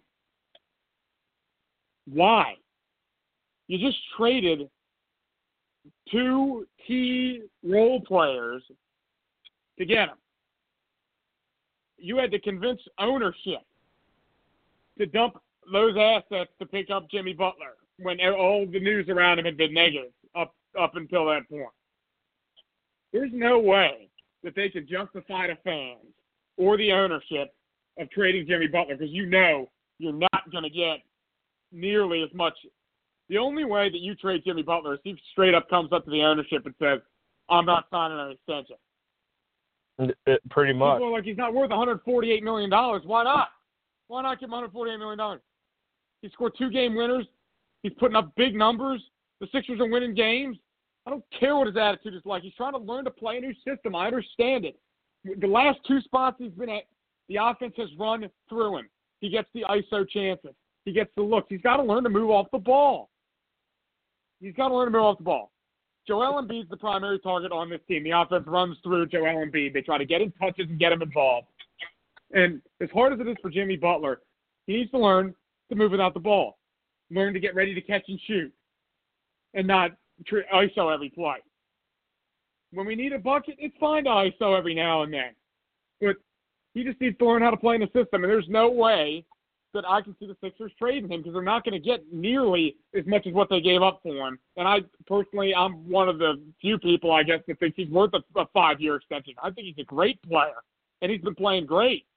why? You just traded two key role players to get them. You had to convince ownership to dump those assets to pick up Jimmy Butler when all the news around him had been negative up up until that point. There's no way that they could justify the fans or the ownership of trading Jimmy Butler because you know you're not not going to get nearly as much. The only way that you trade Jimmy Butler is he straight up comes up to the ownership and says, I'm not signing an extension. It, pretty much. People are like, he's not worth one hundred forty-eight million dollars. Why not? Why not give him one hundred forty-eight million dollars? He scored two game winners. He's putting up big numbers. The Sixers are winning games. I don't care what his attitude is like. He's trying to learn to play a new system. I understand it. The last two spots he's been at, the offense has run through him. He gets the I S O chances. He gets the looks. He's got to learn to move off the ball. He's got to learn to move off the ball. Joel Embiid's the primary target on this team. The offense runs through Joel Embiid. They try to get him touches and get him involved. And as hard as it is for Jimmy Butler, he needs to learn to move without the ball. Learn to get ready to catch and shoot and not I S O every play. When we need a bucket, it's fine to I S O every now and then. But he just needs to learn how to play in the system, and there's no way that I can see the Sixers trading him because they're not going to get nearly as much as what they gave up for him. And I personally, I'm one of the few people, I guess, that thinks he's worth a, a five-year extension. I think he's a great player, and he's been playing great.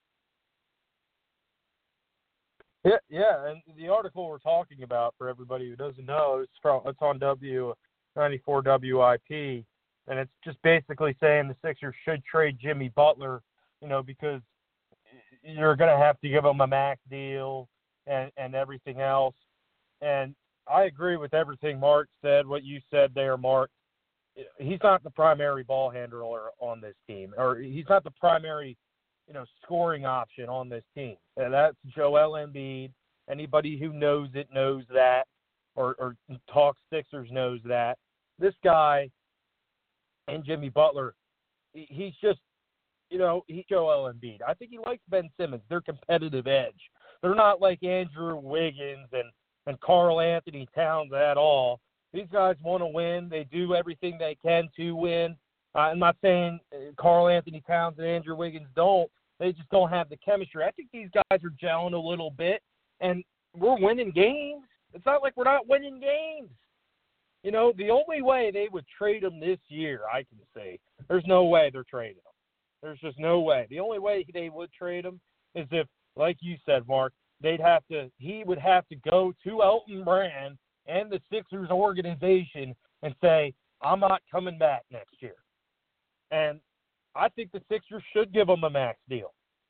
Yeah, yeah, and the article we're talking about, for everybody who doesn't know, it's from it's on W ninety-four W I P, and it's just basically saying the Sixers should trade Jimmy Butler, you know, because you're going to have to give him a max deal and, and everything else. And I agree with everything Mark said, what you said there, Mark. He's not the primary ball handler on this team, or he's not the primary, you know, scoring option on this team. And that's Joel Embiid. Anybody who knows it knows that, or, or talks Sixers knows that. This guy and Jimmy Butler, he's just, you know, he's Joel Embiid. I think he likes Ben Simmons. They're competitive edge. They're not like Andrew Wiggins and, and Karl Anthony Towns at all. These guys want to win. They do everything they can to win. Uh, I'm not saying Karl Anthony Towns and Andrew Wiggins don't. They just don't have the chemistry. I think these guys are gelling a little bit, and we're winning games. It's not like we're not winning games. You know, the only way they would trade him this year, I can say, there's no way they're trading him. There's just no way. The only way they would trade him is if, like you said, Mark, they'd have to. He would have to go to Elton Brand and the Sixers organization and say, I'm not coming back next year. And I think the Sixers should give him a max deal.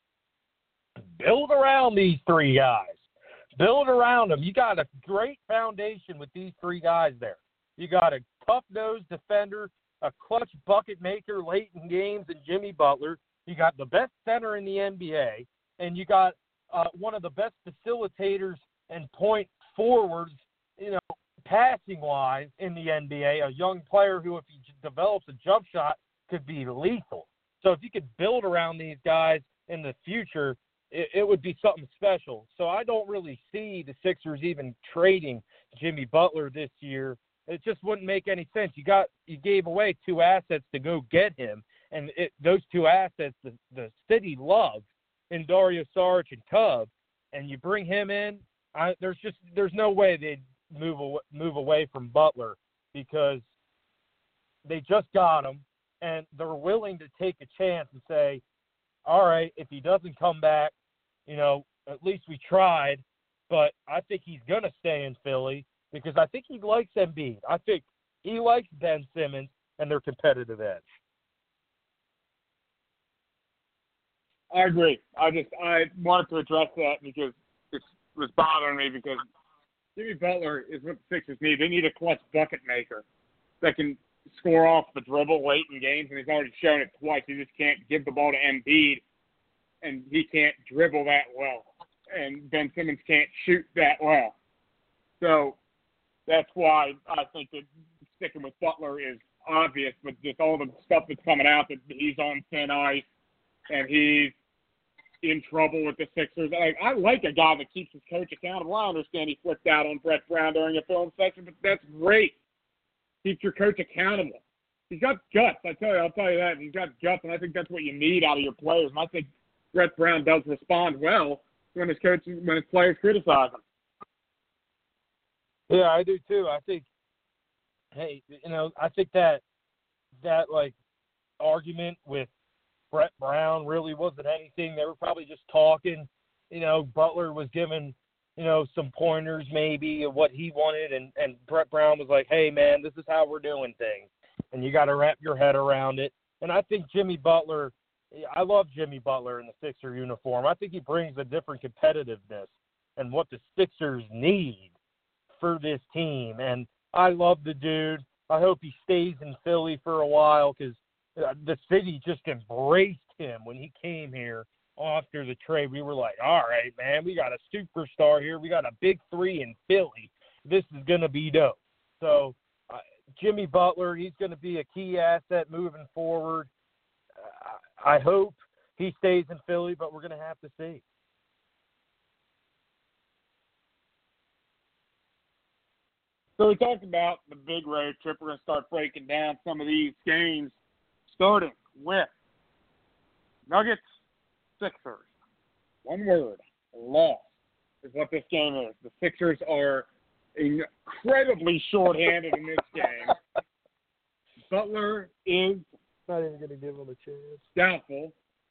Build around these three guys. Build around them. You got a great foundation with these three guys there. You got a tough-nosed defender, a clutch bucket maker late in games in Jimmy Butler. You got the best center in the N B A, and you got uh, one of the best facilitators and point forwards, you know, passing-wise in the N B A, a young player who, if he develops a jump shot, could be lethal. So if you could build around these guys in the future, it, it would be something special. So I don't really see the Sixers even trading Jimmy Butler this year. It just wouldn't make any sense. You got you gave away two assets to go get him, and it, those two assets the, the city loved in Dario Saric and Cub, and you bring him in. I, there's just there's no way they'd move away, move away from Butler because they just got him, and they're willing to take a chance and say, all right, if he doesn't come back, you know, at least we tried. But I think he's gonna stay in Philly. Because I think he likes Embiid. I think he likes Ben Simmons and their competitive edge. I agree. I just I wanted to address that because it was bothering me because Jimmy Butler is what the Sixers need. They need a clutch bucket maker that can score off the dribble late in games, and he's already shown it twice. He just can't give the ball to Embiid, and he can't dribble that well. And Ben Simmons can't shoot that well. So that's why I think that sticking with Butler is obvious, but just all the stuff that's coming out that he's on thin ice and he's in trouble with the Sixers. I, I like a guy that keeps his coach accountable. I understand he flipped out on Brett Brown during a film session, but that's great. Keep your coach accountable. He's got guts. I tell you, I'll tell you that. He's got guts, and I think that's what you need out of your players. And I think Brett Brown does respond well when his coach, when his players criticize him. Yeah, I do too. I think, hey, you know, I think that that like argument with Brett Brown really wasn't anything. They were probably just talking. You know, Butler was given you know, some pointers maybe of what he wanted, and, and Brett Brown was like, hey, man, this is how we're doing things, and you got to wrap your head around it. And I think Jimmy Butler, I love Jimmy Butler in the Sixer uniform. I think he brings a different competitiveness and what the Sixers need for this team. And I love the dude. I hope he stays in Philly for a while because uh, the city just embraced him when he came here after the trade. We were like, all right, man, we got a superstar here. We got a big three in Philly. This is going to be dope. So uh, Jimmy Butler, he's going to be a key asset moving forward. Uh, I hope he stays in Philly, but we're going to have to see. So we talked about the big road trip. We're going to start breaking down some of these games, starting with Nuggets, Sixers. One word, loss, is what this game is. The Sixers are incredibly shorthanded in this game. Butler is not even going to give him a chance. Doubtful.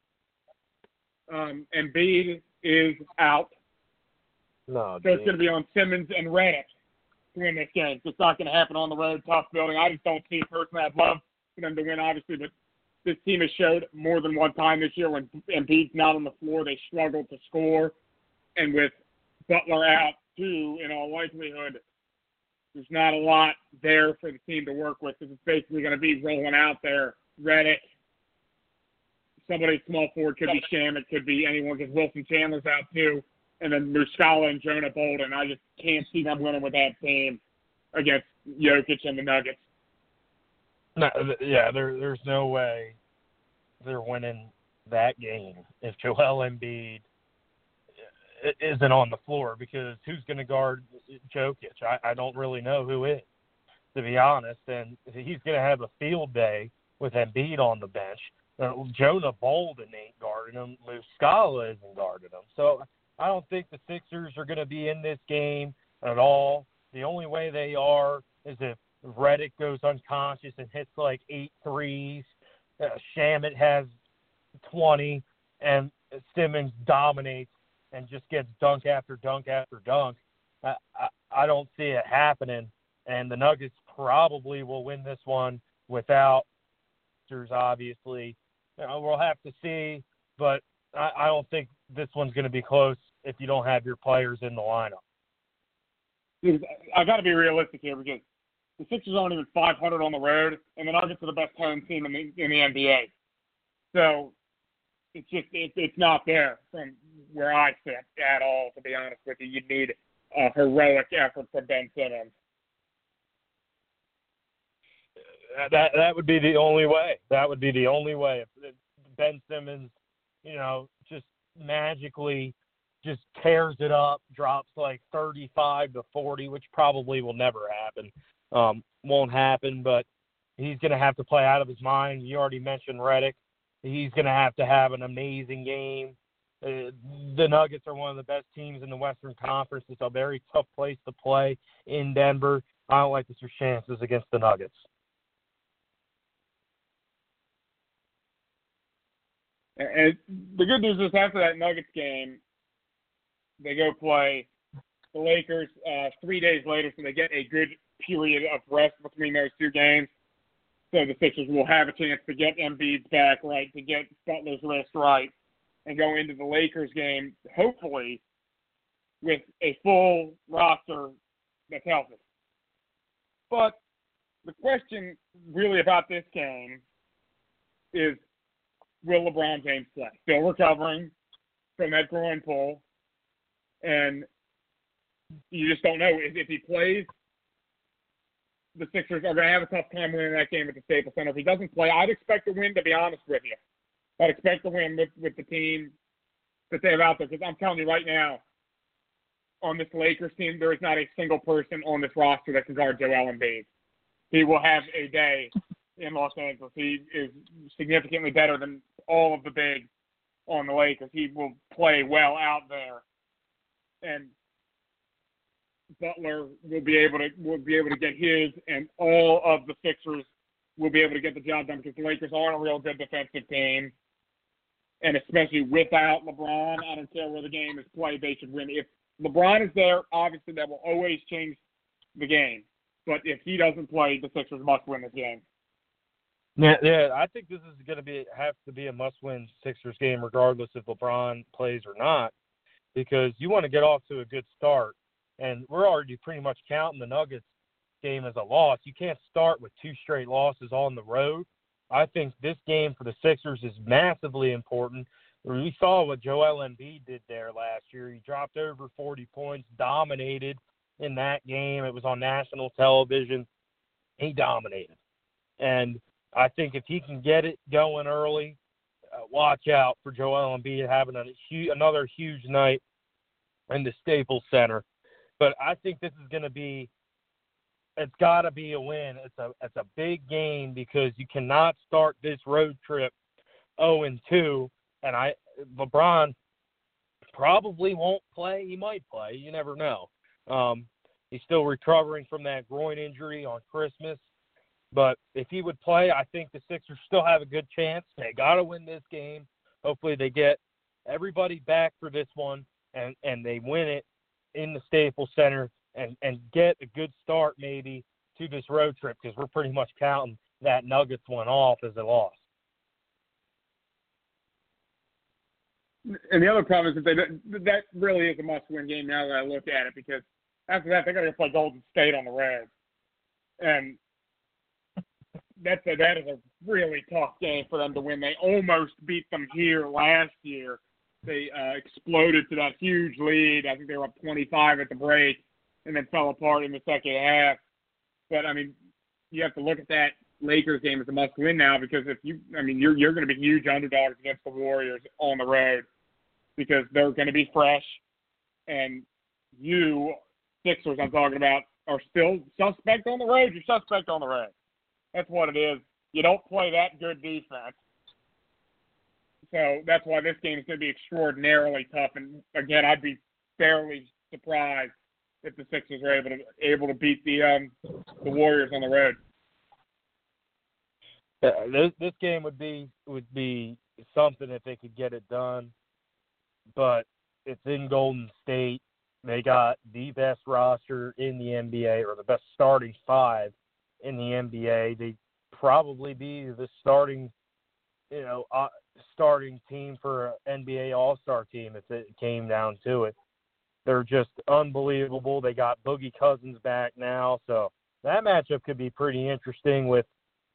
Um, Embiid is out. No, so it's going to be on Simmons and Redick to win this game. It's not going to happen on the road, tough building. I just don't see it personally. I'd love for them to win, obviously, but this team has showed more than one time this year when Embiid's not on the floor, they struggle to score. And with Butler out, too, in all likelihood, there's not a lot there for the team to work with because it's basically going to be rolling out there. Redick, somebody small forward, could be Sham, it could be anyone because Wilson Chandler's out, too. And then Muscala and Jonah Bolden. I just can't see them winning with that team against Jokic and the Nuggets. No, yeah, there, there's no way they're winning that game if Joel Embiid isn't on the floor because who's going to guard Jokic? I, I don't really know who is, to be honest. And he's going to have a field day with Embiid on the bench. Uh, Jonah Bolden ain't guarding him. Muscala isn't guarding him. So I don't think the Sixers are going to be in this game at all. The only way they are is if Redick goes unconscious and hits like eight threes. Uh, Shamet has twenty, and Simmons dominates and just gets dunk after dunk after dunk. I, I, I don't see it happening, and the Nuggets probably will win this one without Sixers, obviously. You know, we'll have to see, but I, I don't think this one's going to be close if you don't have your players in the lineup. I got to be realistic here because the Sixers aren't even five hundred on the road, and the Nuggets are the best home team in the, in the N B A. So it's just it, it's not there from where I sit at all, to be honest with you. You'd need a heroic effort from Ben Simmons. That that would be the only way. That would be the only way. If Ben Simmons, you know, just magically just tears it up, drops like thirty-five to forty, which probably will never happen. Um, won't happen, but he's going to have to play out of his mind. You already mentioned Redick. He's going to have to have an amazing game. Uh, the Nuggets are one of the best teams in the Western Conference. It's a very tough place to play in Denver. I don't like their chances against the Nuggets. And the good news is after that Nuggets game, they go play the Lakers uh, three days later, so they get a good period of rest between those two games. So the Sixers will have a chance to get Embiid's back right, to get Butler's wrist right, and go into the Lakers game, hopefully, with a full roster that's healthy. But the question really about this game is, will LeBron James play? Still recovering from that groin pull, and you just don't know. If, if he plays, the Sixers are going to have a tough time winning that game at the Staples Center. If he doesn't play, I'd expect a win, to be honest with you. I'd expect a win with, with the team that they have out there, because I'm telling you right now, on this Lakers team, there is not a single person on this roster that can guard Joel Embiid. He will have a day in Los Angeles. He is significantly better than all of the bigs on the Lakers. He will play well out there, and Butler will be able to will be able to get his, and all of the Sixers will be able to get the job done, because the Lakers aren't a real good defensive team, and especially without LeBron, I don't care where the game is played, they should win. If LeBron is there. Obviously, that will always change the game. But if he doesn't play, the Sixers must win this game. Yeah, yeah. I think this is going to be have to be a must-win Sixers game, regardless if LeBron plays or not, because you want to get off to a good start. And we're already pretty much counting the Nuggets game as a loss. You can't start with two straight losses on the road. I think this game for the Sixers is massively important. We saw what Joel Embiid did there last year. He dropped over forty points, dominated in that game. It was on national television. He dominated. And I think if he can get it going early, uh, watch out for Joel Embiid having a hu- another huge night in the Staples Center. But I think this is going to be it's got to be a win. It's a it's a big game because you cannot start this road trip oh and two. And I LeBron probably won't play. He might play. You never know. Um, he's still recovering from that groin injury on Christmas. But if he would play, I think the Sixers still have a good chance. They got to win this game. Hopefully they get everybody back for this one, and, and they win it in the Staples Center and, and get a good start maybe to this road trip because we're pretty much counting that Nuggets one off as a loss. And the other problem is that they, that really is a must-win game now that I look at it because after that they got to play Golden State on the road, and that's a, that is a really tough game for them to win. They almost beat them here last year. They uh, exploded to that huge lead. I think they were up twenty-five at the break, and then fell apart in the second half. But I mean, you have to look at that Lakers game as a must-win now because if you, I mean, you're you're going to be huge underdogs against the Warriors on the road because they're going to be fresh, and you Sixers I'm talking about are still suspect on the road. You're suspect on the road. That's what it is. You don't play that good defense. So that's why this game is going to be extraordinarily tough. And again, I'd be fairly surprised if the Sixers are able to able to beat the um, the Warriors on the road. Yeah, this this game would be would be something if they could get it done, but it's in Golden State. They got the best roster in the N B A, or the best starting five in the N B A. They probably be the starting, you know, uh, starting team for an N B A All-Star team if it came down to it. They're just unbelievable. They got Boogie Cousins back now, so that matchup could be pretty interesting with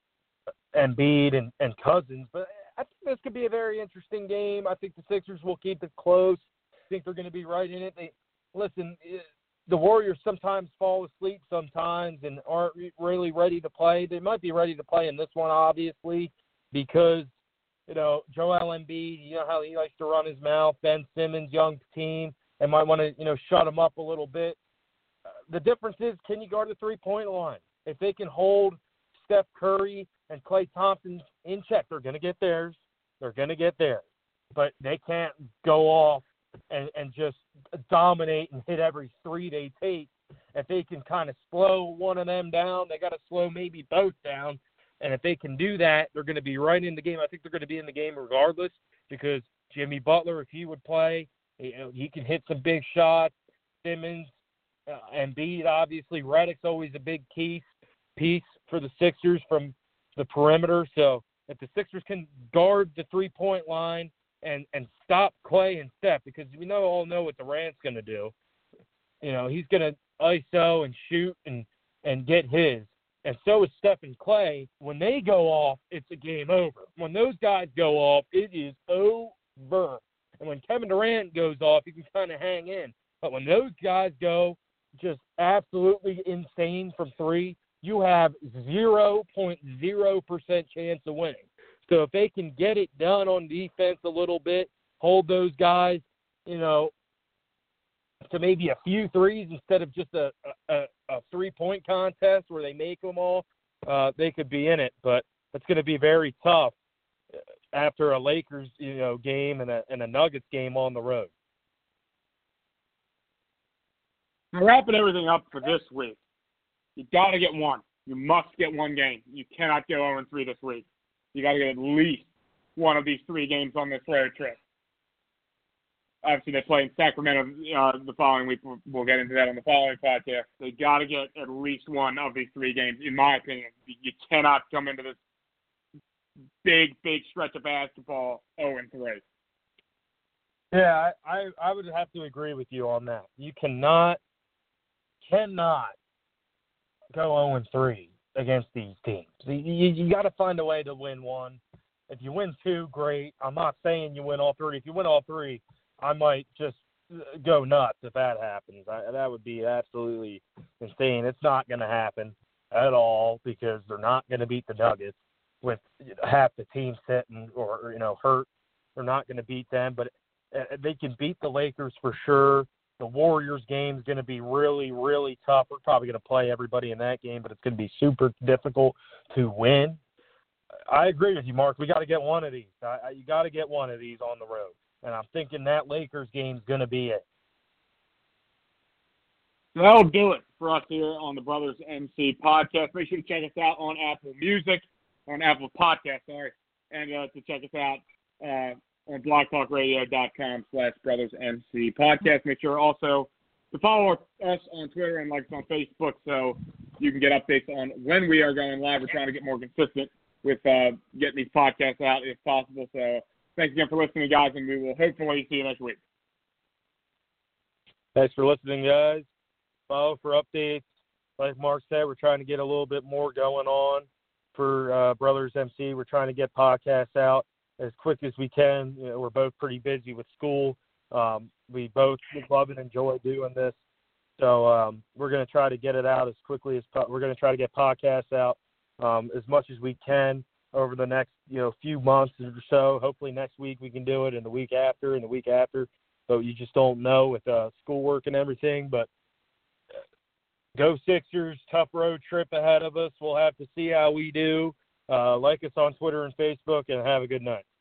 Embiid and, and Cousins. But I think this could be a very interesting game. I think the Sixers will keep it close. I think they're going to be right in it. They listen. The Warriors sometimes fall asleep sometimes and aren't really ready to play. They might be ready to play in this one, obviously, because, you know, Joel Embiid, you know how he likes to run his mouth, Ben Simmons, young team, and might want to, you know, shut him up a little bit. Uh, the difference is, can you guard the three-point line? If they can hold Steph Curry and Klay Thompson in check, they're going to get theirs. They're going to get theirs. But they can't go off and, and just dominate and hit every three they take. If they can kind of slow one of them down, they got to slow maybe both down. And if they can do that, they're going to be right in the game. I think they're going to be in the game regardless because Jimmy Butler, if he would play, you know, he can hit some big shots. Simmons, uh, Embiid, obviously. Redick's always a big piece, piece for the Sixers from the perimeter. So if the Sixers can guard the three-point line, and and stop Klay and Steph, because we know all know what Durant's going to do. You know, he's going to I S O and shoot and, and get his. And so is Steph and Klay. When they go off, it's a game over. When those guys go off, it is over. And when Kevin Durant goes off, you can kind of hang in. But when those guys go just absolutely insane from three, you have zero point zero percent chance of winning. So if they can get it done on defense a little bit, hold those guys, you know, to maybe a few threes instead of just a, a, a three-point contest where they make them all, uh, they could be in it. But it's going to be very tough after a Lakers, you know, game and a, and a Nuggets game on the road. Now, wrapping everything up for this week, you got to get one. You must get one game. You cannot go oh and three this week. You got to get at least one of these three games on this road trip. Obviously, they play in Sacramento uh, the following week. We'll, we'll get into that on the following podcast. They got to get at least one of these three games, in my opinion. You cannot come into this big, big stretch of basketball oh and three. Yeah, I, I, I would have to agree with you on that. You cannot, cannot go oh and three against these teams. You, you, you got to find a way to win one. If you win two, great. I'm not saying you win all three. If you win all three, I might just go nuts if that happens. I, that would be absolutely insane. It's not going to happen at all because they're not going to beat the Nuggets with half the team sitting or, or you know, hurt. They're not going to beat them, but they can beat the Lakers for sure. The Warriors game is going to be really, really tough. We're probably going to play everybody in that game, but it's going to be super difficult to win. I agree with you, Mark. We got to get one of these. I, I, you got to get one of these on the road, and I'm thinking that Lakers game is going to be it. That'll do it for us here on the Brothers M C podcast. Make sure to check us out on Apple Music, on Apple Podcast, sorry, and uh, to check us out uh, on blogtalkradio.com slash Brothers M C podcast. Make sure also to follow us on Twitter and like us on Facebook so you can get updates on when we are going live. We're trying to get more consistent with uh, getting these podcasts out if possible. So thanks again for listening, guys, and we will hopefully see you next week. Thanks for listening, guys. Follow for updates. Like Mark said, we're trying to get a little bit more going on for uh, Brothers M C. We're trying to get podcasts out as quick as we can. You know, we're both pretty busy with school. Um, we both love and enjoy doing this. So um, we're going to try to get it out as quickly as po- we're going to try to get podcasts out um, as much as we can over the next, you know, few months or so. Hopefully next week we can do it, and the week after, and the week after. So you just don't know with uh, schoolwork and everything. But go Sixers! Tough road trip ahead of us. We'll have to see how we do. Uh, like us on Twitter and Facebook, and have a good night.